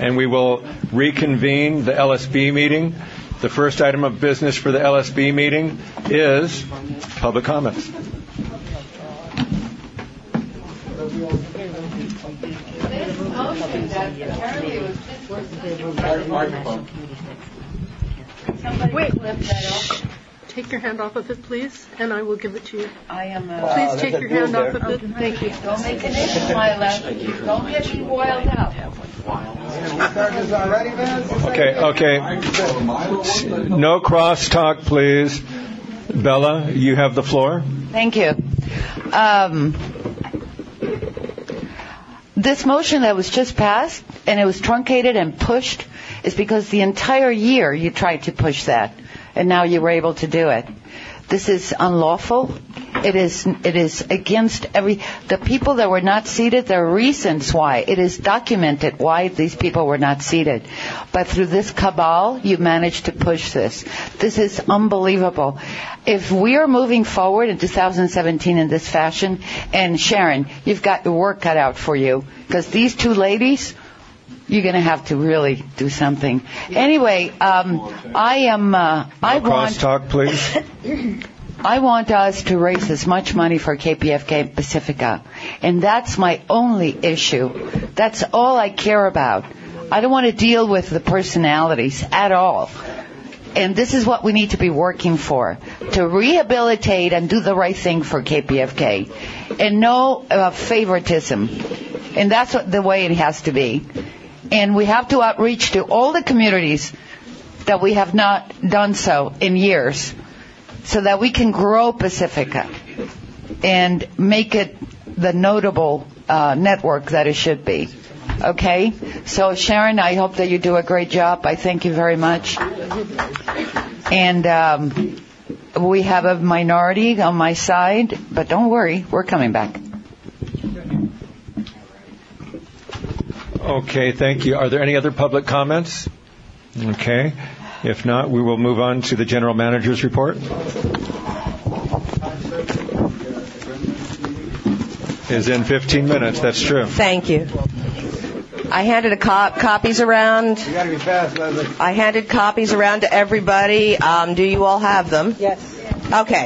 and we will reconvene the LSB meeting. The first item of business for the LSB meeting is public comments. Wait. Take your hand off of it, please, and I will give it to you. Please take your hand off of it. Thank you. Don't make an issue, my love. Don't get me wild out. Okay. No crosstalk, please. Bella, you have the floor. Thank you. This motion that was just passed, and it was truncated and pushed, is because the entire year you tried to push that, and now you were able to do it. This is unlawful. It is against the people that were not seated. There are reasons why. It is documented why these people were not seated. But through this cabal, you managed to push this. This is unbelievable. If we are moving forward in 2017 in this fashion, and Sharon, you've got your work cut out for you, because these two ladies, you're going to have to really do something. Anyway, Crosstalk, please. I want us to raise as much money for KPFK and Pacifica. And that's my only issue. That's all I care about. I don't want to deal with the personalities at all. And this is what we need to be working for, to rehabilitate and do the right thing for KPFK. And no favoritism. And that's the way it has to be. And we have to outreach to all the communities that we have not done so in years, so that we can grow Pacifica and make it the notable network that it should be. Okay? So, Sharon, I hope that you do a great job. I thank you very much. And we have a minority on my side, but don't worry, we're coming back. Okay, thank you. Are there any other public comments? Okay. If not, we will move on to the General Manager's report. Is in 15 minutes, that's true. Thank you. I handed copies around. You got to be fast, Leslie. I handed copies around to everybody. Do you all have them? Yes. Okay.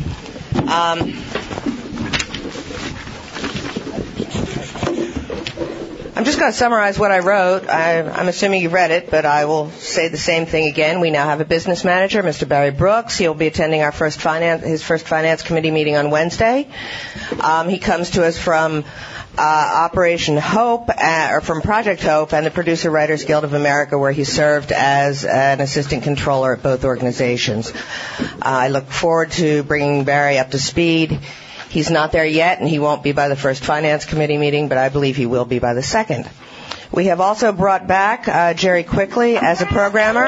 I'm just going to summarize what I wrote. I'm assuming you read it, but I will say the same thing again. We now have a business manager, Mr. Barry Brooks. He'll be attending his first finance committee meeting on Wednesday. He comes to us from Operation Hope, or from Project Hope and the Producer Writers Guild of America, where he served as an assistant controller at both organizations. I look forward to bringing Barry up to speed. He's not there yet, and he won't be by the first Finance Committee meeting, but I believe he will be by the second. We have also brought back Jerry Quickly as a programmer,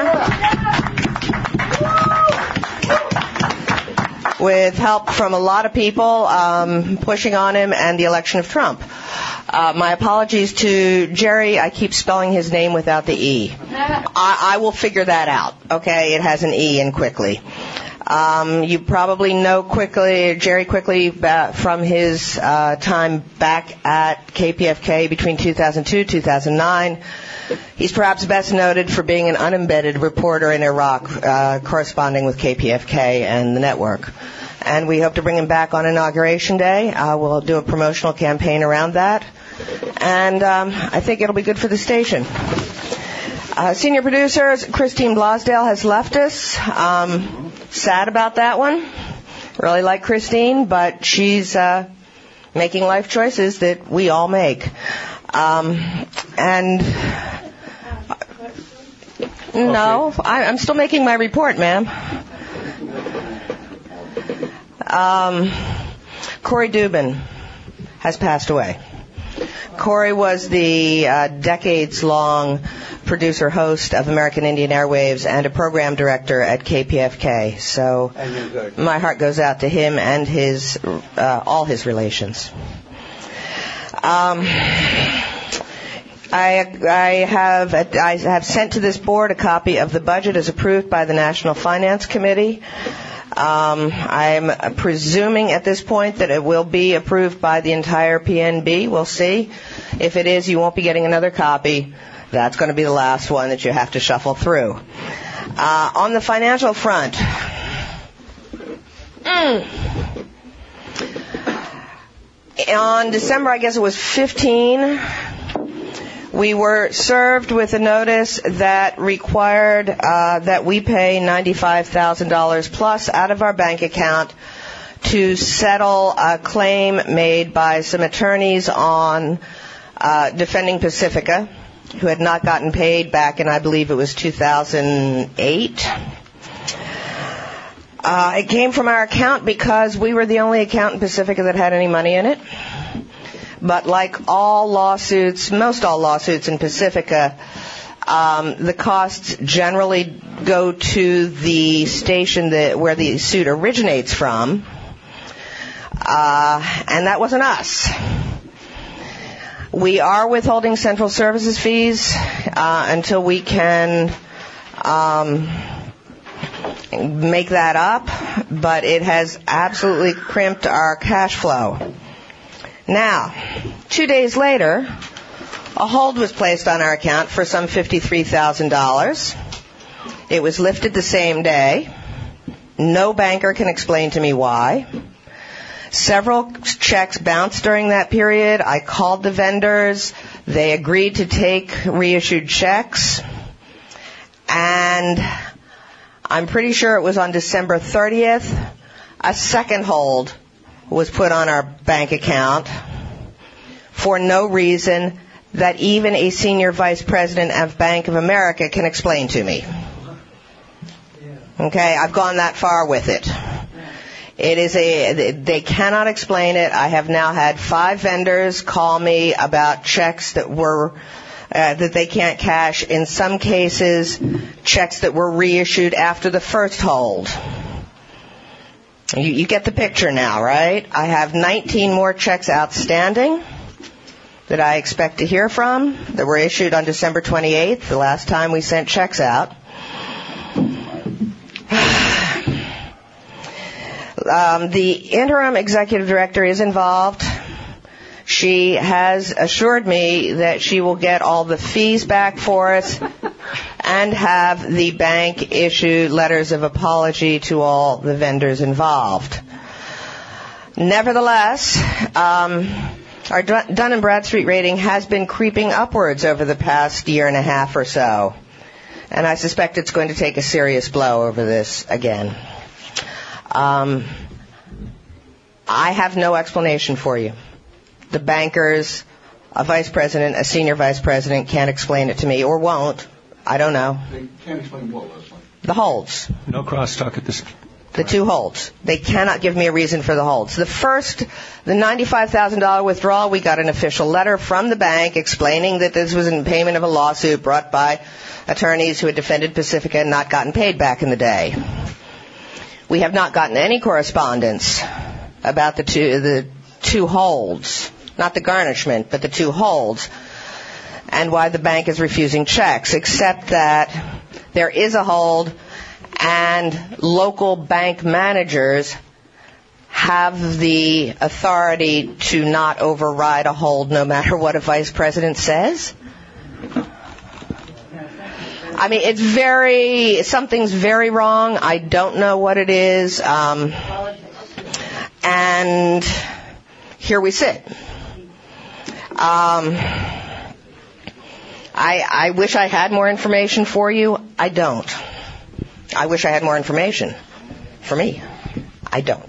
with help from a lot of people pushing on him and the election of Trump. My apologies to Jerry. I keep spelling his name without the E. I will figure that out, okay? It has an E in Quickly. You probably know Jerry Quickly from his time back at KPFK between 2002 and 2009. He's perhaps best noted for being an unembedded reporter in Iraq, corresponding with KPFK and the network. And we hope to bring him back on Inauguration Day. We'll do a promotional campaign around that. And I think it'll be good for the station. Senior producer Christine Blosdale has left us. Sad about that one. Really like Christine, but she's making life choices that we all make. No, I'm still making my report, ma'am. Corey Dubin has passed away. Corey was the decades-long producer-host of American Indian Airwaves and a program director at KPFK. So my heart goes out to him and his all his relations. I have sent to this board a copy of the budget as approved by the National Finance Committee. I'm presuming at this point that it will be approved by the entire PNB. We'll see. If it is, you won't be getting another copy. That's going to be the last one that you have to shuffle through. On the financial front, on December, I guess it was 15, we were served with a notice that required that we pay $95,000 plus out of our bank account to settle a claim made by some attorneys on defending Pacifica, who had not gotten paid back in, I believe it was 2008. It came from our account because we were the only account in Pacifica that had any money in it. But like all lawsuits, most all lawsuits in Pacifica, the costs generally go to the station where the suit originates from, and that wasn't us. We are withholding central services fees until we can make that up, but it has absolutely crimped our cash flow. Now, 2 days later, a hold was placed on our account for some $53,000. It was lifted the same day. No banker can explain to me why. Several checks bounced during that period. I called the vendors. They agreed to take reissued checks. And I'm pretty sure it was on December 30th, a second hold was put on our bank account for no reason that even a senior vice president of Bank of America can explain to me. Okay, I've gone that far with it. They cannot explain it. I have now had 5 vendors call me about checks that were that they can't cash. In some cases, checks that were reissued after the first hold. You get the picture now, right? I have 19 more checks outstanding that I expect to hear from that were issued on December 28th, the last time we sent checks out. The interim executive director is involved. She has assured me that she will get all the fees back for us and have the bank issue letters of apology to all the vendors involved. Nevertheless, our Dun & Bradstreet rating has been creeping upwards over the past year and a half or so, and I suspect it's going to take a serious blow over this again. I have no explanation for you. The bankers, a vice president, a senior vice president can't explain it to me, or won't. I don't know. They can't explain what, Leslie? The holds. No crosstalk at this. The 2 holds. They cannot give me a reason for the holds. The $95,000 withdrawal, we got an official letter from the bank explaining that this was in payment of a lawsuit brought by attorneys who had defended Pacifica and not gotten paid back in the day. We have not gotten any correspondence about the two holds. Not the garnishment, but the 2 holds, and why the bank is refusing checks, except that there is a hold and local bank managers have the authority to not override a hold no matter what a vice president says. I mean, something's very wrong. I don't know what it is. And here we sit. I wish I had more information for you. I don't. I wish I had more information for me. I don't.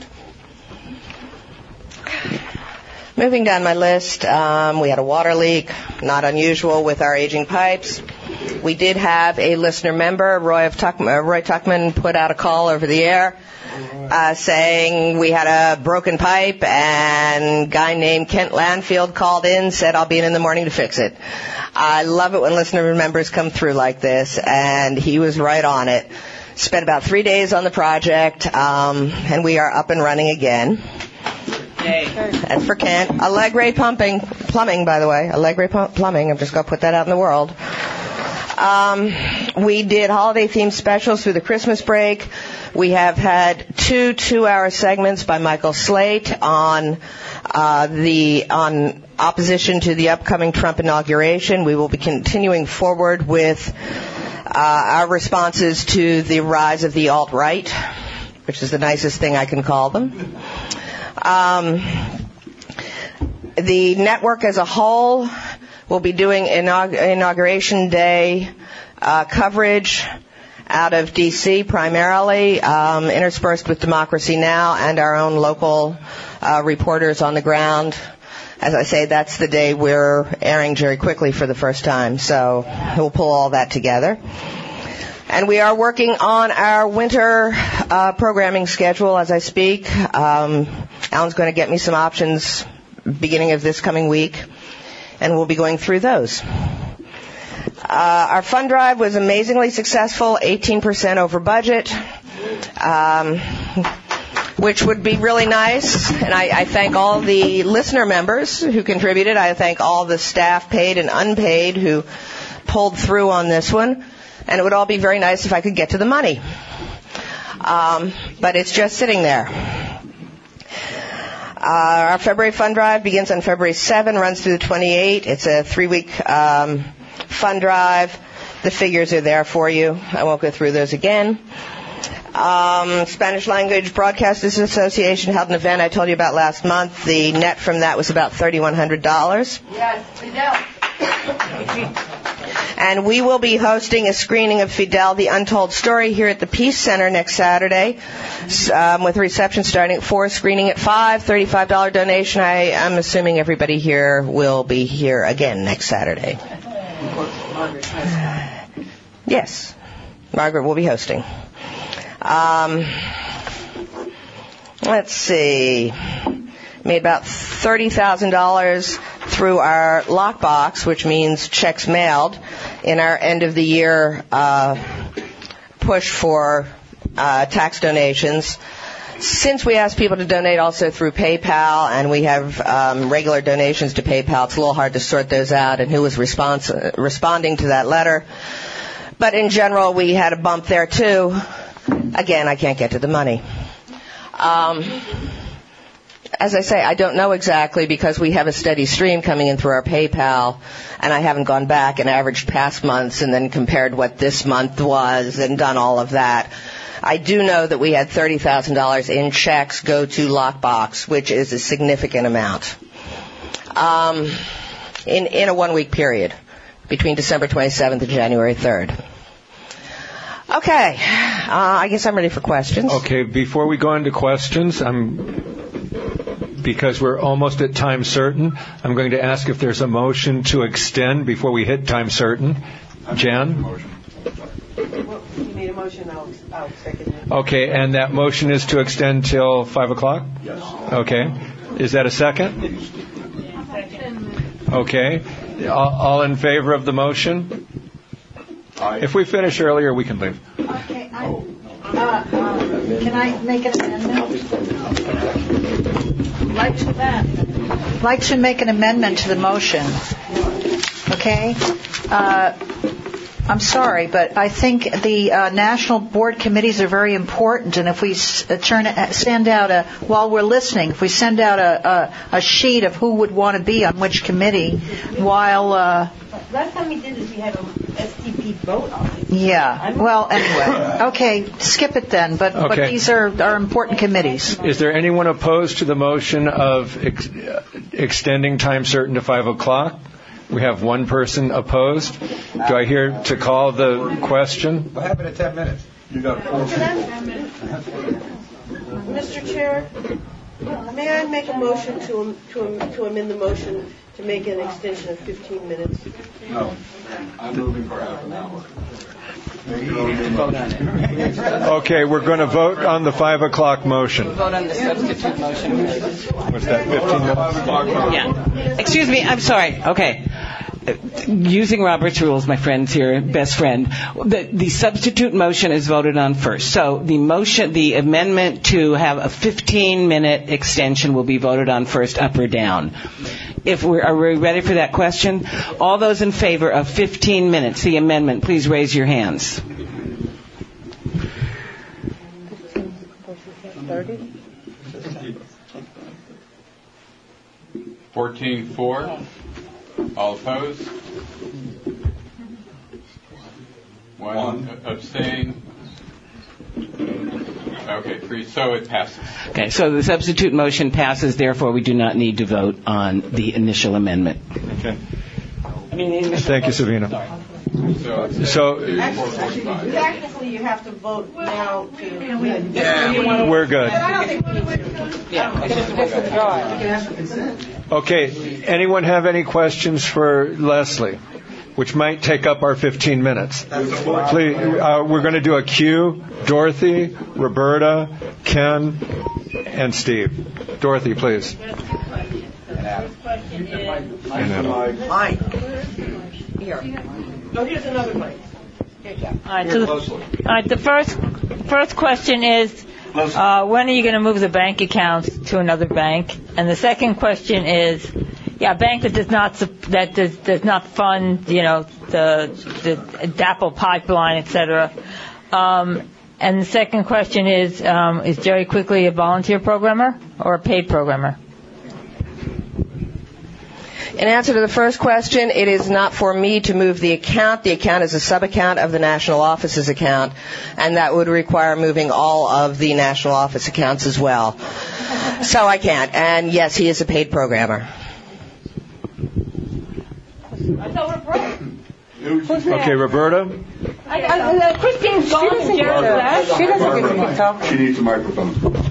Moving down my list, we had a water leak, not unusual with our aging pipes. We did have a listener member, Roy Tuckman, put out a call over the air saying we had a broken pipe, and a guy named Kent Landfield called in, said I'll be in the morning to fix it. I love it when listener members come through like this, and he was right on it. Spent about 3 days on the project, and we are up and running again. Yay. That's for Kent. Allegre Plumbing, by the way. Allegre Plumbing. I'm just going to put that out in the world. We did holiday-themed specials through the Christmas break. We have had 2 2-hour segments by Michael Slate on opposition to the upcoming Trump inauguration. We will be continuing forward with our responses to the rise of the alt-right, which is the nicest thing I can call them. The network as a whole will be doing Inauguration Day coverage out of D.C. primarily, interspersed with Democracy Now! And our own local reporters on the ground. As I say, that's the day we're airing Jerry Quickly for the first time, so we'll pull all that together. And we are working on our winter programming schedule as I speak. Alan's going to get me some options beginning of this coming week, and we'll be going through those. Our fund drive was amazingly successful, 18% over budget, which would be really nice. And I thank all the listener members who contributed. I thank all the staff, paid and unpaid, who pulled through on this one. And it would all be very nice if I could get to the money. But it's just sitting there. Our February fund drive begins on February 7, runs through the 28th. It's a 3-week fund drive. The figures are there for you. I won't go through those again. Spanish Language Broadcasters Association held an event I told you about last month. The net from that was about $3,100. Yes, Fidel. And we will be hosting a screening of Fidel, the Untold Story, here at the Peace Center next Saturday, with a reception starting at 4, screening at 5, $35 donation. I'm assuming everybody here will be here again next Saturday. Yes, Margaret will be hosting. Let's see. Made about $30,000 through our lockbox, which means checks mailed, in our end-of-the-year push for tax donations. Since we asked people to donate also through PayPal, and we have regular donations to PayPal, it's a little hard to sort those out and who was responding to that letter. But in general, we had a bump there, too. Again, I can't get to the money. As I say, I don't know exactly because we have a steady stream coming in through our PayPal, and I haven't gone back and averaged past months and then compared what this month was and done all of that. I do know that we had $30,000 in checks go to Lockbox, which is a significant amount, in a 1-week period between December 27th and January 3rd. Okay, I guess I'm ready for questions. Okay, before we go into questions, because we're almost at time certain, I'm going to ask if there's a motion to extend before we hit time certain. Jan? You made a motion, I'll second it. Okay, and that motion is to extend till 5 o'clock? Yes. Okay. Is that a second? Okay. All in favor of the motion? Aye. If we finish earlier, we can leave. Okay, can I make an amendment? I'd like to make an amendment to the motion. Okay? I'm sorry, but I think the national board committees are very important, and if we send out while we're listening, if we send out a sheet of who would want to be on which committee, while last time we did this, we had a STP vote on it. Yeah. Well, anyway, okay, skip it then. But these are important committees. Is there anyone opposed to the motion of extending time certain to 5 o'clock? We have one person opposed. Do I hear to call the question? What happened to 10 minutes? You got 4 minutes. Mr. Chair, may I make a motion to amend the motion to make an extension of 15 minutes? No. I'm moving for half an hour. Okay, we're going to vote on the 5 o'clock motion. Vote on the substitute motion. What's that, 15 minutes? Yeah. Excuse me, I'm sorry. Okay. Using Robert's rules, my friends here, best friend, the substitute motion is voted on first. So the amendment to have a 15-minute extension will be voted on first, up or down. Are we ready for that question? All those in favor of 15 minutes, the amendment, please raise your hands. 30? 14-4. All opposed? One abstain. Okay, 3. So it passes. Okay, so the substitute motion passes. Therefore, we do not need to vote on the initial amendment. Okay. Thank you, Sabina. So Technically, you have to vote now to... we're good. Okay, anyone have any questions for Leslie, which might take up our 15 minutes? Please, we're going to do a queue. Dorothy, Roberta, Ken, and Steve. Dorothy, please. Mike. Here. No, here's another mic. All right, the first question is, when are you going to move the bank accounts to another bank? And the second question is, a bank that does not fund, the DAPL pipeline, etc. And the second question is Jerry Quigley a volunteer programmer or a paid programmer? In answer to the first question, it is not for me to move the account. The account is a sub-account of the national office's account, and that would require moving all of the national office accounts as well. So I can't. And yes, he is a paid programmer. I thought we're broke. Okay, Roberta. Christine's gone. She needs a microphone.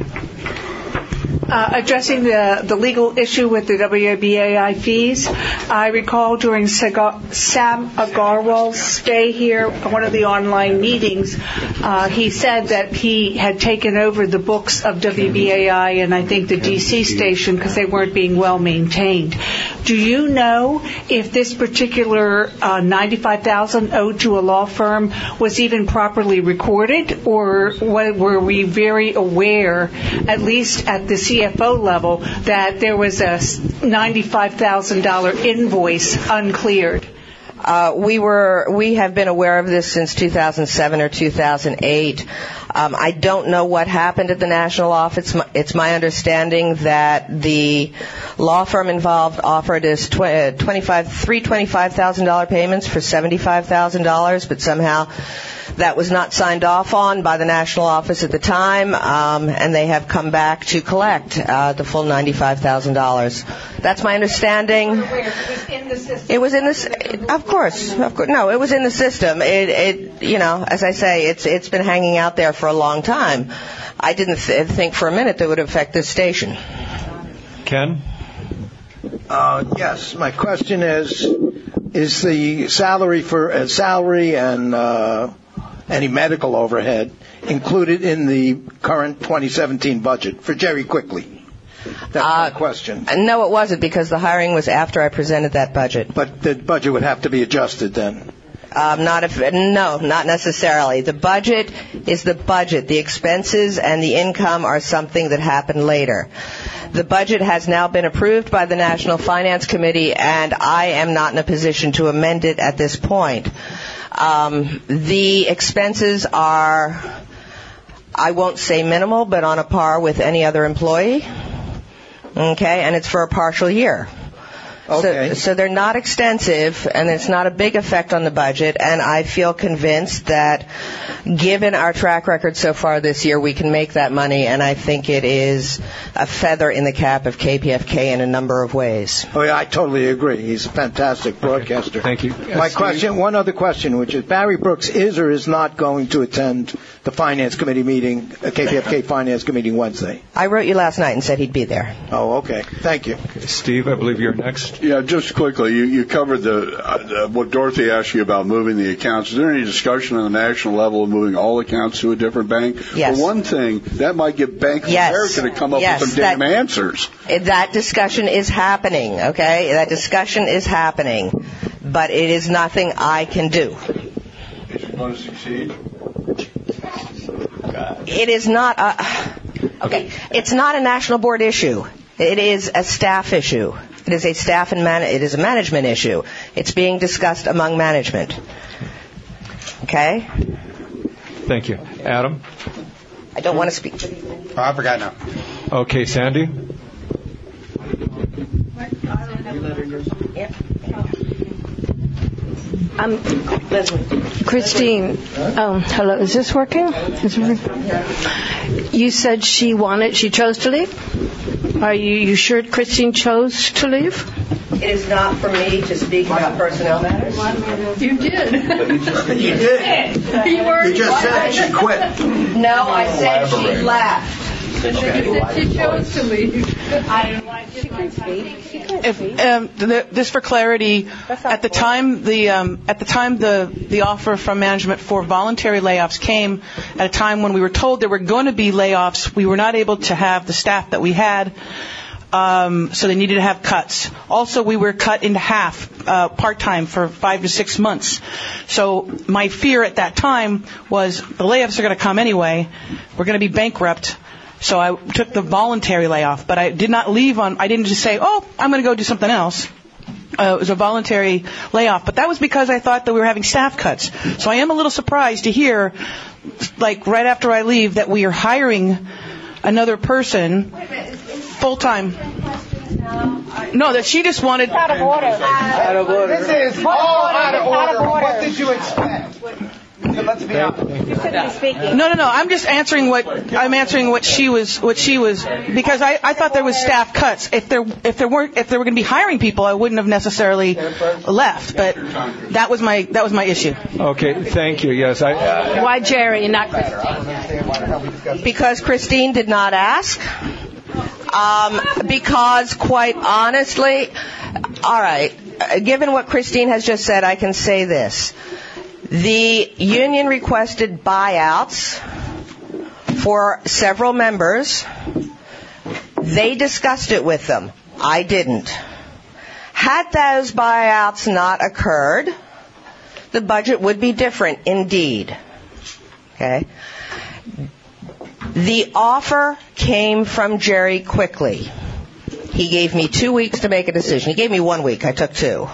Addressing the legal issue with the WBAI fees, I recall during Sam Agarwal's stay here, one of the online meetings, he said that he had taken over the books of WBAI and I think the DC station because they weren't being well maintained. Do you know if this particular $95,000 owed to a law firm was even properly recorded, or were we very aware, at least at the CFO level, that there was a $95,000 invoice uncleared? We have been aware of this since 2007 or 2008. I don't know what happened at the national office. It's my understanding that the law firm involved offered us three $25,000 payments for $75,000, but somehow that was not signed off on by the national office at the time, and they have come back to collect the full $95,000. That's my understanding. It was in the system. Of course. No, it was in the system. As I say, it's been hanging out there for a long time. I didn't think for a minute that would affect this station. Ken? Yes. My question is the salary and any medical overhead included in the current 2017 budget for Jerry Quigley? That's my question. No, it wasn't, because the hiring was after I presented that budget. But the budget would have to be adjusted then? No, not necessarily. The budget is the budget. The expenses and the income are something that happened later. The budget has now been approved by the National Finance Committee, and I am not in a position to amend it at this point. The expenses are, I won't say minimal, but on a par with any other employee. Okay, and it's for a partial year. Okay. So they're not extensive, and it's not a big effect on the budget, and I feel convinced that given our track record so far this year, we can make that money, and I think it is a feather in the cap of KPFK in a number of ways. Oh, yeah, I totally agree. He's a fantastic broadcaster. Thank you. My question, one other question, which is Barry Brooks is or is not going to attend the Finance Committee meeting, KPFK Finance Committee Wednesday? I wrote you last night and said he'd be there. Oh, okay. Thank you. Okay, Steve, I believe you're next. Yeah, just quickly, you covered what Dorothy asked you about moving the accounts. Is there any discussion on the national level of moving all accounts to a different bank? Yes. For one thing, that might get Bank of America to come up with some damn answers. That discussion is happening, okay? That discussion is happening. But it is nothing I can do. Is it going to succeed? It is not it's not a national board issue. It is a staff issue. It is a staff and it is a management issue. It's being discussed among management. Okay? Thank you. Adam? I don't want to speak. Oh, I forgot now. Okay, Sandy? Christine. Hello. Is this working? You said she chose to leave? Are you sure Christine chose to leave? It is not for me to speak about personnel matters. You did. You did. You just said she quit. No, I said she left. She chose to leave. Just for clarity, at the time the offer from management for voluntary layoffs came at a time when we were told there were going to be layoffs, we were not able to have the staff that we had. So they needed to have cuts. Also, we were cut into half, part-time for 5 to 6 months. So my fear at that time was the layoffs are going to come anyway. We're going to be bankrupt. So I took the voluntary layoff, but I did not leave I didn't just say, I'm going to go do something else. It was a voluntary layoff, but that was because I thought that we were having staff cuts. So I am a little surprised to hear, like right after I leave, that we are hiring another person full-time. No, that she just wanted... Out of order. Out of order. This is all out of order. What did you expect? Let's be honest. No. I'm just answering what she was because I thought there was staff cuts. If they were going to be hiring people, I wouldn't have necessarily left. But that was my issue. Okay, thank you. Yes, Why Jerry, not Christine? Because Christine did not ask. Because quite honestly, all right, given what Christine has just said, I can say this. The union requested buyouts for several members. They discussed it with them. I didn't. Had those buyouts not occurred, the budget would be different indeed. Okay? The offer came from Jerry quickly. He gave me 2 weeks to make a decision. He gave me 1 week. I took 2.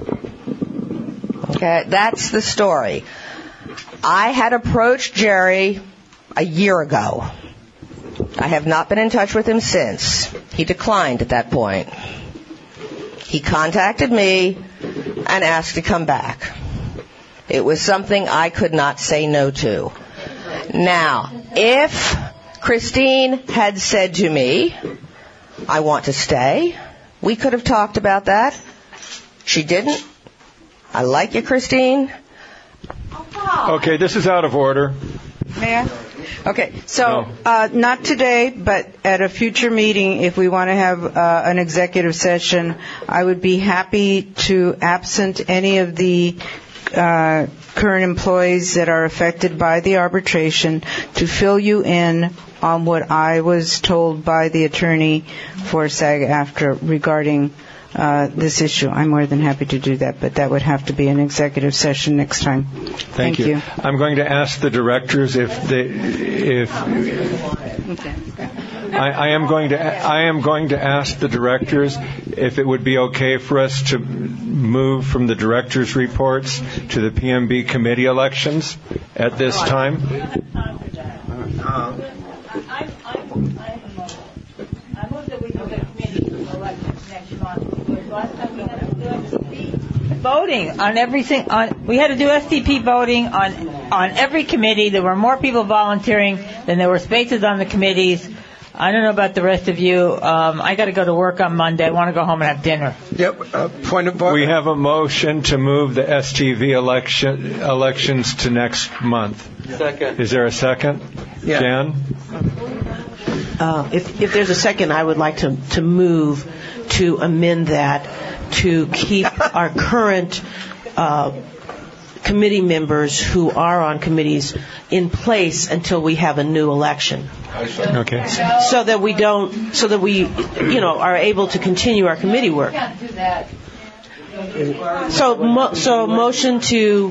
Okay, that's the story. I had approached Jerry a year ago. I have not been in touch with him since. He declined at that point. He contacted me and asked to come back. It was something I could not say no to. Now, if Christine had said to me, I want to stay, we could have talked about that. She didn't. I like you, Christine. Okay, this is out of order. May I? Okay, so not today, but at a future meeting, if we want to have an executive session, I would be happy to absent any of the current employees that are affected by the arbitration to fill you in on what I was told by the attorney for SAG-AFTRA regarding this issue. I'm more than happy to do that, but that would have to be an executive session next time. Thank you. I'm going to ask the directors I am going to ask the directors if it would be okay for us to move from the directors' reports to the PMB committee elections at this time. Voting on everything. We had to do STP voting on every committee. There were more people volunteering than there were spaces on the committees. I don't know about the rest of you. I got to go to work on Monday. I want to go home and have dinner. Yep. Point of order. We have a motion to move the STV elections to next month. Second. Is there a second? Yeah. Jan? If there's a second, I would like to move to amend that to keep our current committee members who are on committees in place until we have a new election. Okay. So that we are able to continue our committee work. Can't do that. So motion to.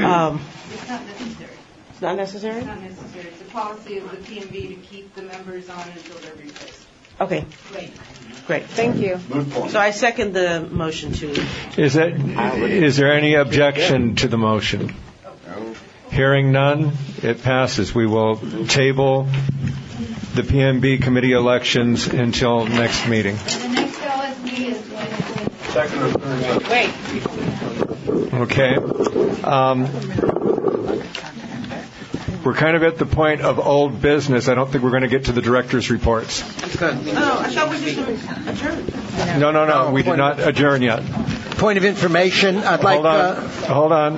It's not necessary. It's not necessary. It's a policy of the PMB to keep the members on until they're replaced. Okay. Great. Thank you. So I second the motion to. Is there any objection to the motion? Hearing none, it passes. We will table the PMB committee elections until next meeting. The next LSB is Second or third. Wait. Okay. We're kind of at the point of old business. I don't think we're going to get to the director's reports. Oh, I thought we just adjourned. No. We did not adjourn yet. Point of information. I'd like. Hold on.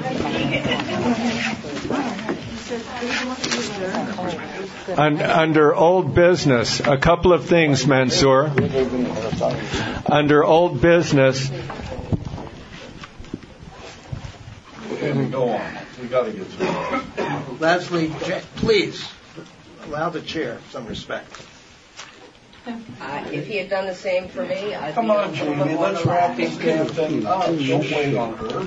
Under old business, a couple of things, Mansour. Under old business. Go on. We got to get through it. Leslie, please allow the chair some respect. If he had done the same for me, I'd Come on, Jamie, let's wrap this damn thing up. Don't wait on her.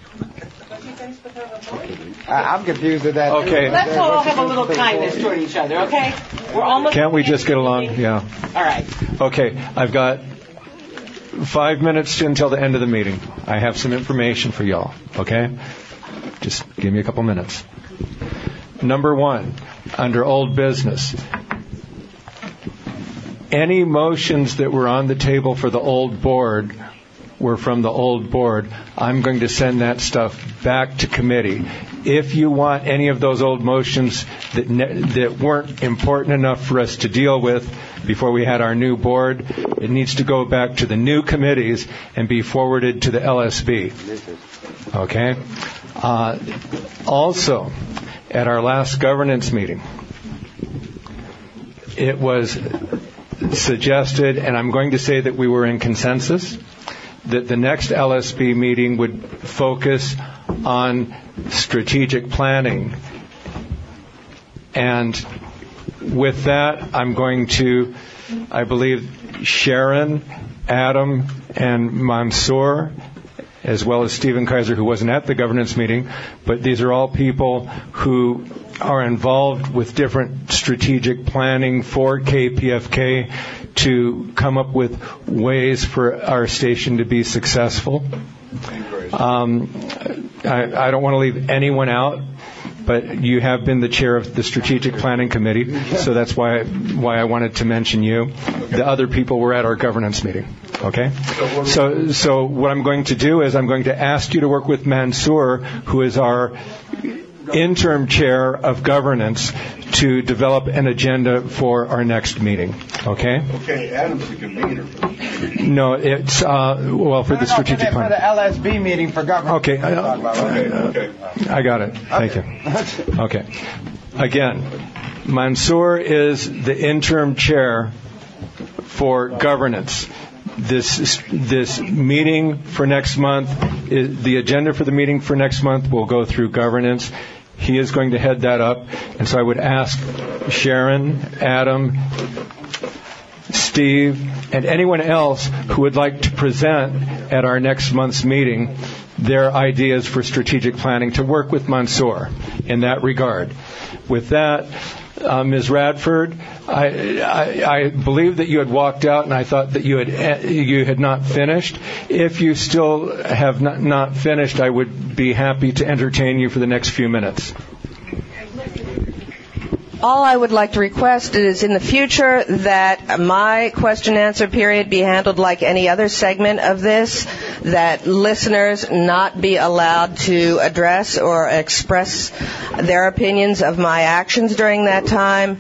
I'm confused with that. Okay. Let's all have a little kindness toward each other, okay? We're almost. Can't we just get along? Yeah. All right. Okay. I've got 5 minutes until the end of the meeting. I have some information for y'all. Okay? Just give me a couple minutes. Number 1, under old business. Any motions that were on the table for the old board were from the old board. I'm going to send that stuff back to committee. If you want any of those old motions that weren't important enough for us to deal with before we had our new board, it needs to go back to the new committees and be forwarded to the LSB. Okay? Also, at our last governance meeting, it was suggested, and I'm going to say that we were in consensus, that the next LSB meeting would focus on strategic planning. And with that, I'm going to, I believe, Sharon, Adam, and Mansour, as well as Stephen Kaiser, who wasn't at the governance meeting, but these are all people who are involved with different strategic planning for KPFK to come up with ways for our station to be successful. I don't want to leave anyone out, but you have been the chair of the strategic planning committee, so that's why I wanted to mention you. The other people were at our governance meeting. Okay? So what I'm going to do is I'm going to ask you to work with Mansour, who is our interim chair of governance, to develop an agenda for our next meeting. Okay? Okay, Adam's the convener. No, it's, for the strategic plan. For the LSB meeting for government. Okay. Okay. I got it. Thank you. Okay. Again, Mansour is the interim chair for governance. This meeting for next month, the agenda for the meeting for next month will go through governance. He is going to head that up. And so I would ask Sharon, Adam, Steve, and anyone else who would like to present at our next month's meeting their ideas for strategic planning to work with Mansour in that regard. With that, Ms. Radford, I believe that you had walked out, and I thought that you had not finished. If you still have not finished, I would be happy to entertain you for the next few minutes. All I would like to request is in the future that my question-answer period be handled like any other segment of this, that listeners not be allowed to address or express their opinions of my actions during that time,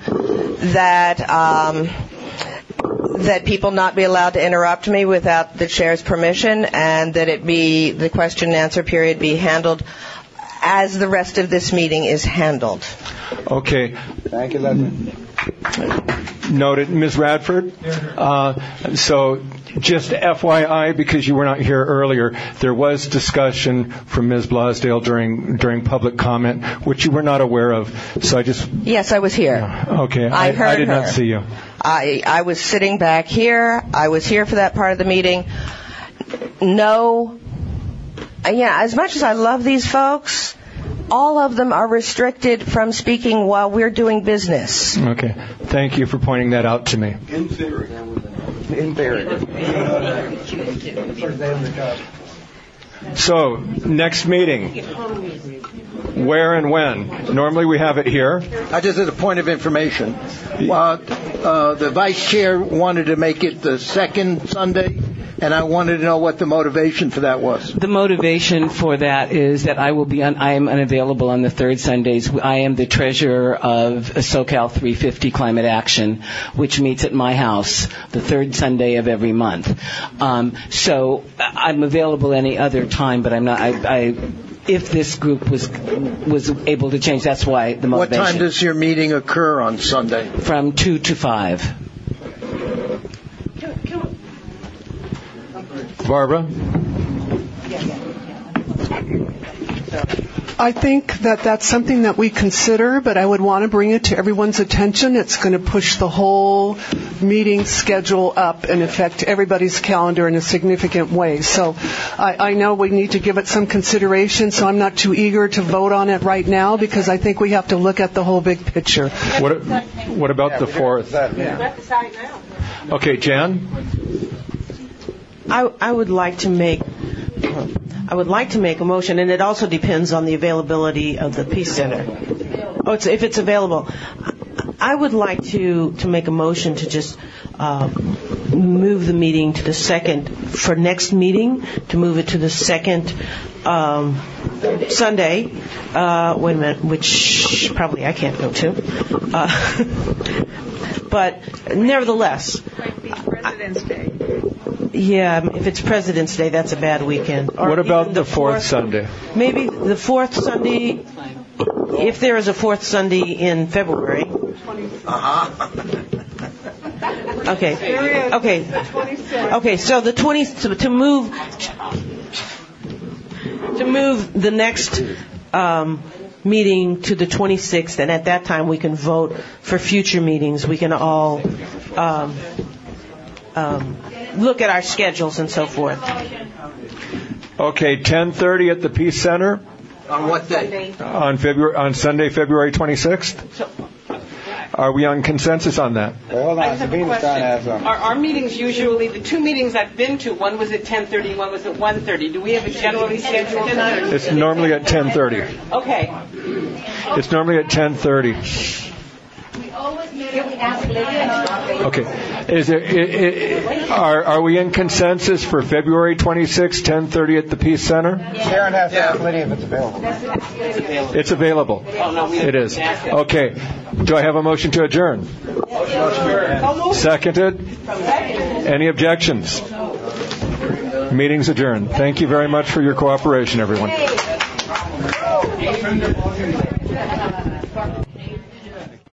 that people not be allowed to interrupt me without the chair's permission, and that the question-and-answer period be handled as the rest of this meeting is handled. Okay. Thank you, Leslie. Noted. Ms. Radford? So just FYI, because you were not here earlier, there was discussion from Ms. Blasdale during public comment, which you were not aware of. So I just... Yes, I was here. Okay. I heard I did not see you. I was sitting back here. I was here for that part of the meeting. No. Yeah, as much as I love these folks, all of them are restricted from speaking while we're doing business. Okay. Thank you for pointing that out to me. In theory. In theory. So, next meeting. Where and when? Normally we have it here. Just as a point of information, the vice chair wanted to make it the second Sunday, and I wanted to know what the motivation for that was. The motivation for that is that I am unavailable on the third Sundays. I am the treasurer of SoCal 350 Climate Action, which meets at my house the third Sunday of every month. So I'm available any other time, but I'm not. If this group was able to change, that's why the motivation. What time does your meeting occur on Sunday? From 2 to 5. Barbara? I think that that's something that we consider, but I would want to bring it to everyone's attention. It's going to push the whole meeting schedule up and affect everybody's calendar in a significant way. So I know we need to give it some consideration, so I'm not too eager to vote on it right now because I think we have to look at the whole big picture. What about the 4th? Okay, Jan? I would like to make a motion, and it also depends on the availability of the Peace Center. If it's available. I would like to make a motion to just move the meeting to the second, for next meeting, to move it to the second Sunday, wait a minute, which probably I can't go to. But nevertheless. President's Day. Yeah, if it's President's Day, that's a bad weekend. Or what about the fourth Sunday? Maybe the fourth Sunday, if there is a fourth Sunday in February. Okay. So the 20th, to move the next meeting to the 26th, and at that time we can vote for future meetings. We can all look at our schedules and so forth. Okay, 10:30 at the Peace Center. On what day? On Sunday, February 26th. Are we on consensus on that? Hold on, Sabina's trying to ask something. Our meetings usually, the two meetings I've been to, one was at 10:30, one was at 1:30. Do we have a generally scheduled time? It's normally at 10:30. Okay. It's normally at 10:30. Okay. Are we in consensus for February 26th, 10:30 at the Peace Center? Sharon has to ask Lydia if it's available. It's available. It is. Okay. Do I have a motion to adjourn? Seconded? Any objections? Meeting's adjourned. Thank you very much for your cooperation, everyone.